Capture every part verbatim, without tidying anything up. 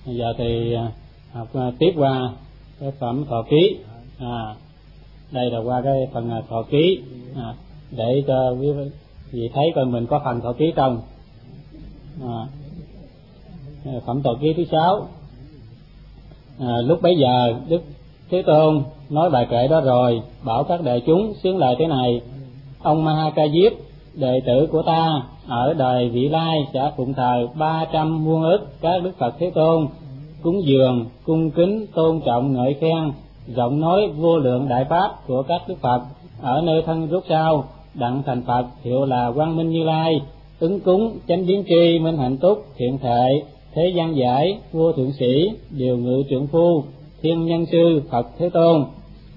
Giờ thì học tiếp qua cái phẩm thọ ký. À, đây là qua cái phần thọ ký, à, để cho quý vị thấy coi mình có phần thọ ký trong. À, phẩm thọ ký thứ sáu. À, lúc bấy giờ Đức Thế Tôn nói bài kệ đó rồi, bảo các đại chúng xướng lại thế này: ông Ma Ha Ca Diếp, đệ tử của ta, ở đời vị lai sẽ phụng thờ ba trăm muôn ức các Đức Phật Thế Tôn, cúng dường, cung kính, tôn trọng, ngợi khen, giọng nói vô lượng đại pháp của các Đức Phật ở nơi thân rút sau, đặng thành Phật hiệu là Quang Minh Như Lai, ứng cúng, chánh biến tri, minh hạnh túc, thiện thệ, thế gian giải, vua thượng sĩ, điều ngự trượng phu, thiên nhân sư Phật Thế Tôn.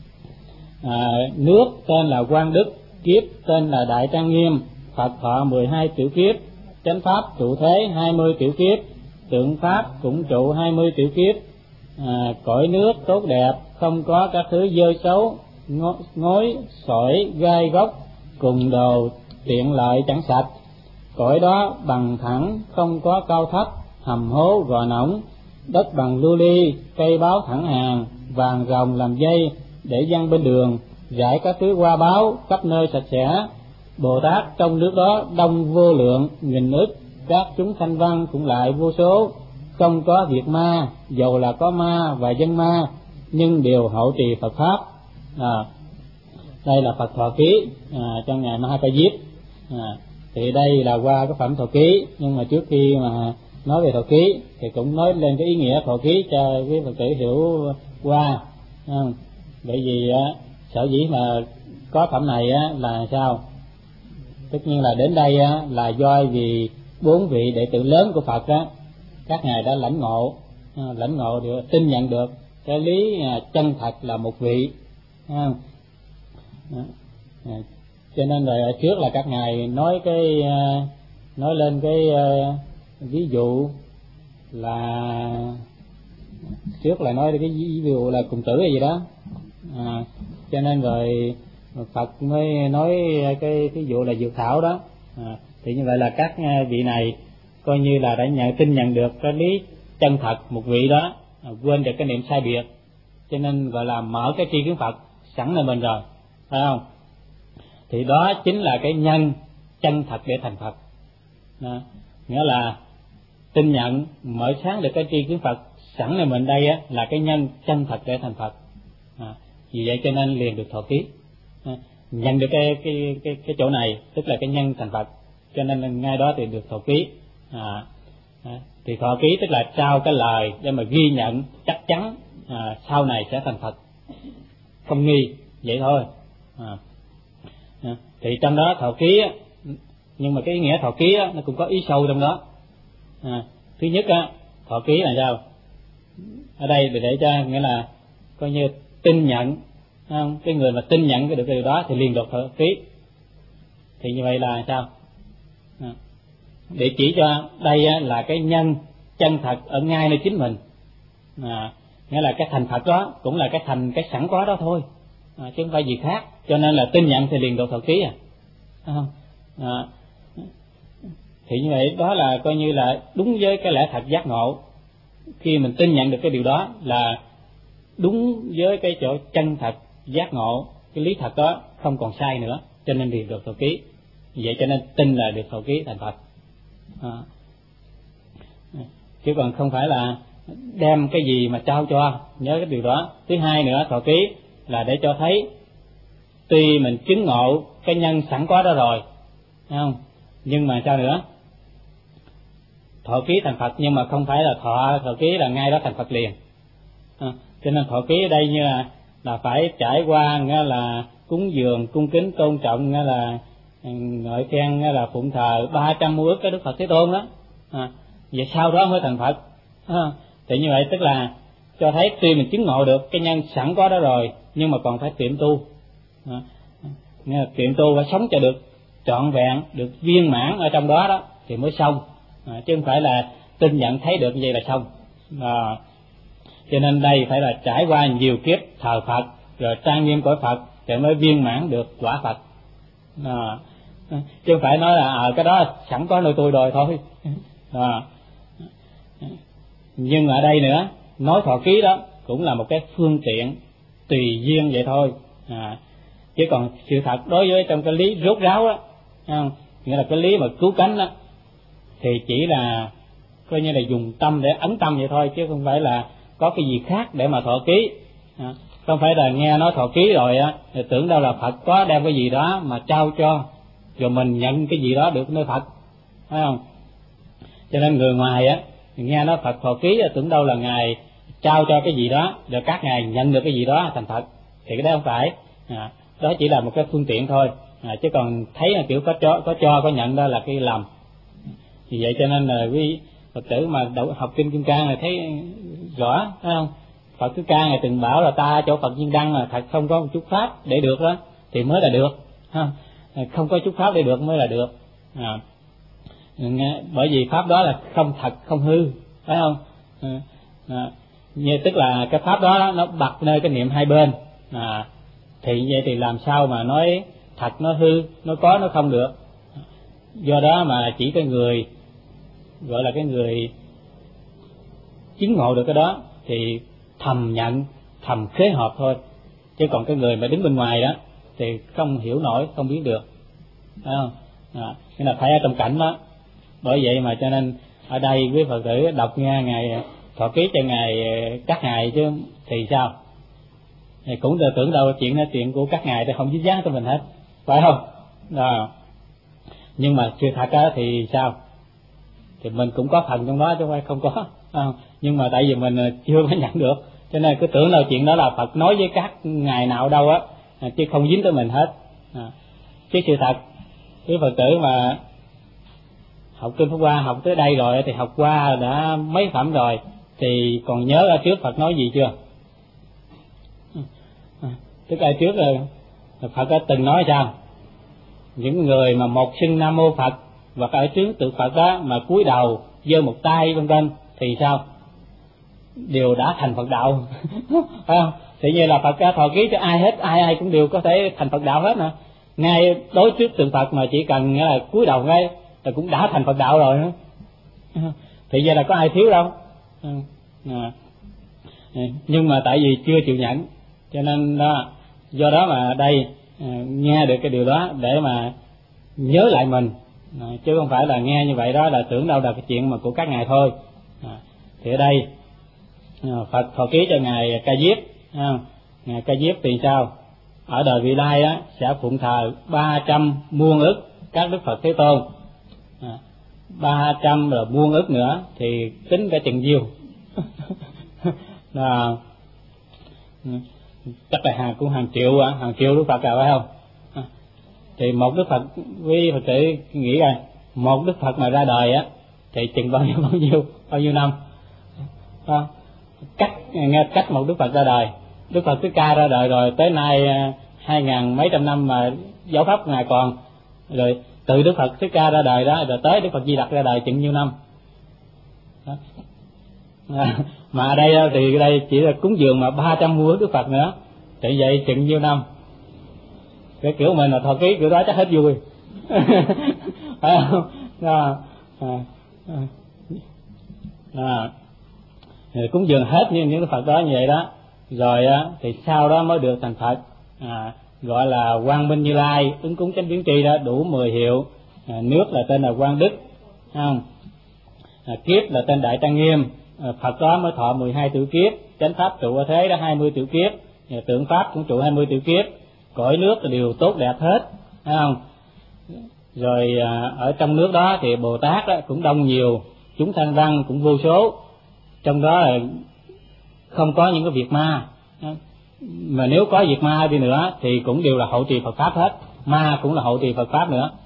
À, nước tên là Quang Đức, kiếp tên là Đại Trang Nghiêm, Phật thọ mười hai tiểu kiếp, chánh pháp trụ thế hai mươi tiểu kiếp, tượng pháp cũng trụ hai mươi tiểu kiếp. À, cõi nước tốt đẹp, không có các thứ dơ xấu, ngói, sỏi, gai góc, cùng đồ tiện lợi chẳng sạch. Cõi đó bằng thẳng, không có cao thấp, hầm hố gò nỏng, đất bằng lưu ly, cây báo thẳng hàng, vàng rồng làm dây để dăng bên đường, rải các thứ hoa báo khắp nơi sạch sẽ. Bồ Tát trong nước đó đông vô lượng, nghìn ức, các chúng sanh văn cũng lại vô số, không có việc ma, dầu là có ma và dân ma, nhưng đều hậu trì Phật pháp. À, đây là Phật thọ ký à, trong ngày Ma Ha Ca Diếp. À, thì đây là qua cái phẩm thọ ký, nhưng mà trước khi mà nói về thọ ký thì cũng nói lên cái ý nghĩa thọ ký cho quý Phật tử hiểu qua. À, bởi vì á, sở dĩ mà có phẩm này á, là sao? Tất nhiên là đến đây á, là do vì bốn vị đệ tử lớn của Phật á, các ngài đã lãnh ngộ, à, lãnh ngộ được, tin nhận được cái lý à, chân thật là một vị. À, à, cho nên là trước là các ngài nói cái à, nói lên cái à, ví dụ là trước là nói cái ví dụ là cùng tử hay gì đó. À, cho nên rồi Phật mới nói cái ví dụ là dược thảo đó. À, thì như vậy là các vị này coi như là đã nhận tin nhận được cái lý chân thật một vị đó, à, quên được cái niệm sai biệt, cho nên gọi là mở cái tri kiến Phật sẵn nơi mình rồi, phải không? Thì đó chính là cái nhân chân thật để thành Phật. Đó, nghĩa là tin nhận mở sáng được cái tri kiến Phật sẵn nơi mình đây á, là cái nhân chân thật để thành Phật. À, vì vậy cho nên liền được thọ ký. À, nhận được cái cái cái cái chỗ này tức là cái nhân thành Phật, cho nên ngay đó thì được thọ ký. À, à, thì thọ ký tức là trao cái lời để mà ghi nhận chắc chắn à, sau này sẽ thành Phật, không nghi vậy thôi. À, à, thì trong đó thọ ký á, nhưng mà cái ý nghĩa thọ ký á, nó cũng có ý sâu trong đó. À, thứ nhất á, thọ ký là sao? Ở đây để cho nghĩa là coi như tin nhận, không? Cái người mà tin nhận cái được cái điều đó thì liền được thọ ký. Thì như vậy là sao? À, để chỉ cho đây á, là cái nhân chân thật ở ngay nơi chính mình. À, nghĩa là cái thành Phật đó cũng là cái thành cái sẵn có đó thôi, à, chứ không phải gì khác. Cho nên là tin nhận thì liền được thọ ký. À, không? À, thì như vậy đó là coi như là đúng với cái lẽ thật giác ngộ. Khi mình tin nhận được cái điều đó là đúng với cái chỗ chân thật giác ngộ, cái lý thật đó không còn sai nữa, cho nên liền được thọ ký. Vậy cho nên tin là được thọ ký thành Phật. À, chứ còn không phải là đem cái gì mà trao cho, nhớ cái điều đó. Thứ hai nữa, thọ ký là để cho thấy tuy mình chứng ngộ cái nhân sẵn có đó rồi, thấy không? Nhưng mà sao nữa? Thọ ký thành Phật, nhưng mà không phải là thọ thọ ký là ngay đó thành Phật liền. À, cho nên thọ ký ở đây như là là phải trải qua, nghĩa là cúng dường, cung kính, tôn trọng, nghĩa là ngợi khen, nghĩa là phụng thờ ba trăm muôn ức cái Đức Phật Thế Tôn đó. À, vậy sau đó mới thành Phật. À, thì như vậy tức là cho thấy tuy mình chứng ngộ được cái nhân sẵn có đó rồi, nhưng mà còn phải tiệm tu. À, nghĩa là tiệm tu phải sống cho được trọn vẹn, được viên mãn ở trong đó đó thì mới xong. À, chứ không phải là tin nhận thấy được như vậy là xong. À, cho nên đây phải là trải qua nhiều kiếp thờ Phật rồi trang nghiêm cõi Phật để mới viên mãn được quả Phật. À, chứ không phải nói là à, cái đó sẵn có nơi tôi rồi thôi. À, Nhưng ở đây nữa, nói thọ ký đó cũng là một cái phương tiện tùy duyên vậy thôi. À, chứ còn sự thật đối với trong cái lý rốt ráo á, nghĩa là cái lý mà cứu cánh đó, thì chỉ là coi như là dùng tâm để ấn tâm vậy thôi, chứ không phải là có cái gì khác để mà thọ ký. À, không phải là nghe nói thọ ký rồi á thì tưởng đâu là Phật có đem cái gì đó mà trao cho, rồi mình nhận cái gì đó được nơi Phật, phải không? Cho nên người ngoài á nghe nói Phật thọ ký tưởng đâu là ngài trao cho cái gì đó, rồi các ngài nhận được cái gì đó thành Phật, thì cái đó không phải. À, đó chỉ là một cái phương tiện thôi. À, chứ còn thấy là kiểu có cho có cho có nhận đó là cái lầm. Vì vậy cho nên là quý Phật tử mà đậu, học kinh Kim Cang này thấy rõ, phải không? Phật Thích Ca ngài từng bảo là ta chỗ Phật Nhiên Đăng là thật không có một chút pháp để được đó thì mới là được, không? Không có chút pháp để được mới là được. À, bởi vì pháp đó là không thật không hư, phải không? À, à, như tức là cái pháp đó nó bật nơi cái niệm hai bên. À, thì vậy thì làm sao mà nói thật nó hư, nó có nó không được. Do đó mà chỉ cái người gọi là cái người chứng ngộ được cái đó thì thầm nhận, thầm khế hợp thôi, chứ còn cái người mà đứng bên ngoài đó thì không hiểu nổi, không biết được, phải không? À, nghĩa là phải ở trong cảnh đó. Bởi vậy mà cho nên ở đây quý Phật tử đọc nghe ngài thọ ký cho ngài các ngài chứ thì sao? Thì cũng tưởng đâu chuyện đó chuyện của các ngài thì không dính dáng cho mình hết, phải không? Đó. Nhưng mà sự thật đó thì sao? Thì mình cũng có phần trong đó chứ không phải không có, không? Nhưng mà tại vì mình chưa có nhận được, cho nên cứ tưởng đâu chuyện đó là Phật nói với các ngài nào đâu á, chứ không dính tới mình hết. À, chứ sự thật cái Phật tử mà học kinh Pháp Hoa học tới đây rồi thì học qua đã mấy phẩm rồi thì còn nhớ ở trước Phật nói gì chưa? À, tức là trước rồi Phật đã từng nói sao? Những người mà một xưng Nam Mô Phật hoặc ở trước tượng Phật đó mà cúi đầu giơ một tay vân vân thì sao? Đều đã thành Phật đạo. Phải không? Thì như là Phật đã thọ ký cho ai hết, ai ai cũng đều có thể thành Phật đạo hết nè. Ngay đối trước tượng Phật mà chỉ cần là cúi đầu ngay là cũng đã thành Phật đạo rồi. Thì vậy là có ai thiếu đâu. À, nhưng mà tại vì chưa chịu nhận, cho nên đó, do đó mà đây à, nghe được cái điều đó để mà nhớ lại mình, à, chứ không phải là nghe như vậy đó là tưởng đâu là cái chuyện mà của các ngài thôi. À, thì ở đây à, Phật thọ ký cho ngài Ca Diếp, à, ngài Ca Diếp thì sao? Ở đời vị lai á sẽ phụng thờ ba trăm muôn ức các đức Phật Thế Tôn, à, ba trăm rồi muôn ức nữa thì tính cả chừng nhiêu. Là chắc là hàng cũng hàng triệu à, hàng triệu đức Phật à, phải không? À, thì một đức Phật, quý Phật tử nghĩ rồi, một đức Phật mà ra đời á thì chừng bao nhiêu bao nhiêu bao nhiêu năm? À, cách nghe cách một đức Phật ra đời, đức Phật Thích Ca ra đời rồi tới nay hai ngàn mấy trăm năm mà giáo pháp của ngài còn, rồi từ đức Phật Thích Ca ra đời đó rồi tới đức Phật Di Lặc ra đời chừng nhiêu năm? Đó. À, mà ở đây thì đây chỉ là cúng dường mà ba trăm muôn đức Phật nữa thì vậy chừng nhiêu năm? Cái kiểu mình là thọ ký kiểu đó chắc hết vui. Phải không? Đó. À, à, à. Thì cúng dường hết những những đức Phật đó như vậy đó rồi á thì sau đó mới được thành Phật. À, gọi là Quang Minh Như Lai, ứng cúng chánh biến tri đó đủ mười hiệu. À, nước là tên là Quang Đức, không? À, kiếp là tên Đại Trang Nghiêm. À, Phật đó mới thọ mười hai tiểu kiếp, chánh pháp trụ ở thế đó hai mươi tiểu kiếp, à, tượng pháp cũng trụ hai mươi tiểu kiếp, cõi nước là đều tốt đẹp hết, thấy không? Rồi à, ở trong nước đó thì Bồ Tát đó cũng đông nhiều, chúng sanh văn cũng vô số, trong đó là không có những cái việc ma, mà nếu có việc ma đi nữa thì cũng đều là hộ trì Phật pháp hết, ma cũng là hộ trì Phật pháp nữa.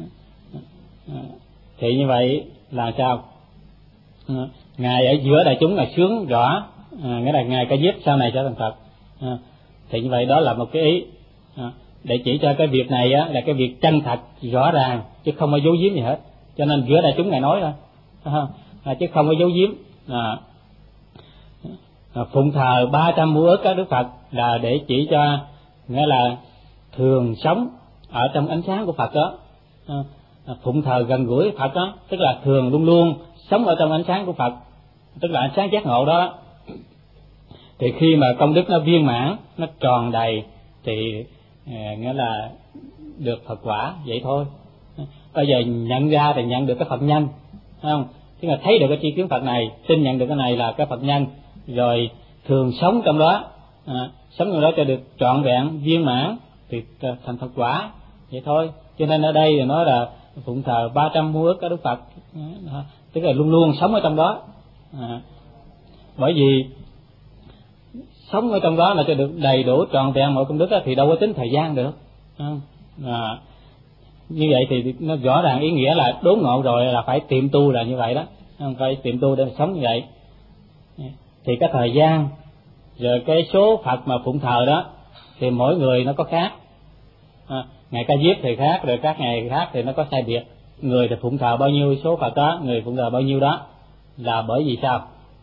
Thì như vậy là sao? Ngài ở giữa đại chúng là sướng rõ, à, nghĩa là ngài Ca Diếp sau này trở thành Phật. À, thì như vậy đó là một cái ý, à, để chỉ cho cái việc này á là cái việc chân thật rõ ràng chứ không có giấu giếm gì hết, cho nên giữa đại chúng ngài nói thôi, à, à, chứ không có giấu giếm. À, à, phụng thờ ba trăm muôn ức các đức Phật là để chỉ cho nghĩa là thường sống ở trong ánh sáng của Phật đó. À, à, phụng thờ gần gũi Phật đó tức là thường luôn luôn sống ở trong ánh sáng của Phật. tức là ánh sáng giác ngộ đó. Thì khi mà công đức nó viên mãn, nó tròn đầy thì à, nghĩa là được Phật quả vậy thôi. Bây giờ nhận ra thì nhận được cái Phật nhân, phải không? Tức là thấy được cái tri kiến Phật này, tin nhận được cái này là cái Phật nhân, rồi thường sống trong đó, à, sống trong đó cho được trọn vẹn viên mãn thì thành Phật quả vậy thôi. Cho nên ở đây thì nói là phụng thờ ba trăm muôn ức các Đức Phật, à, tức là luôn luôn sống ở trong đó. À, bởi vì sống ở trong đó là cho được đầy đủ trọn vẹn mọi công đức đó, thì đâu có tính thời gian được. À, như vậy thì nó rõ ràng ý nghĩa là đốn ngộ rồi là phải tiệm tu là như vậy đó, không phải tiệm tu để sống như vậy. Thì cái thời gian rồi cái số Phật mà phụng thờ đó thì mỗi người nó có khác. À, ngày Ca Diếp thì khác, rồi các ngày khác thì nó có sai biệt. Người thì phụng thờ bao nhiêu số Phật đó, người phụng thờ bao nhiêu đó, là bởi vì sao?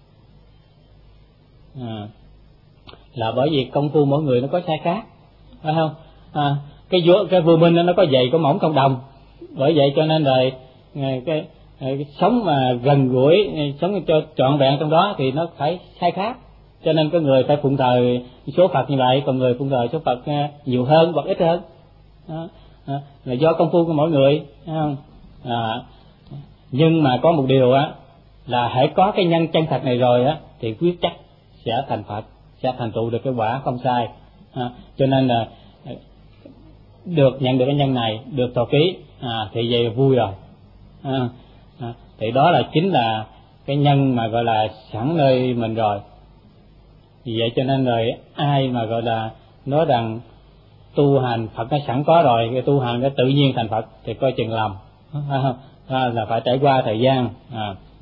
À, là bởi vì công phu mỗi người nó có sai khác, phải không? À, cái vua cái vua Minh nó có dày có mỏng không đồng, bởi vậy cho nên rồi cái, cái, cái sống mà gần gũi, sống cho trọn vẹn trong đó thì nó phải sai khác. Cho nên có người phải phụng thờ số Phật như vậy, còn người phụng thờ số Phật nhiều hơn hoặc ít hơn. Đó, đó, là do công phu của mỗi người, phải không? À, nhưng mà có một điều á là hãy có cái nhân chân thật này rồi á thì quyết chắc sẽ thành Phật, sẽ thành tựu được cái quả không sai. À, cho nên là được nhận được cái nhân này, được thọ ký, à, thì vậy là vui rồi. À, à, thì đó là chính là cái nhân mà gọi là sẵn nơi mình rồi. Vì vậy cho nên rồi ai mà gọi là nói rằng tu hành Phật nó sẵn có rồi, cái tu hành nó tự nhiên thành Phật thì coi chừng lầm. À, là phải trải qua thời gian. À,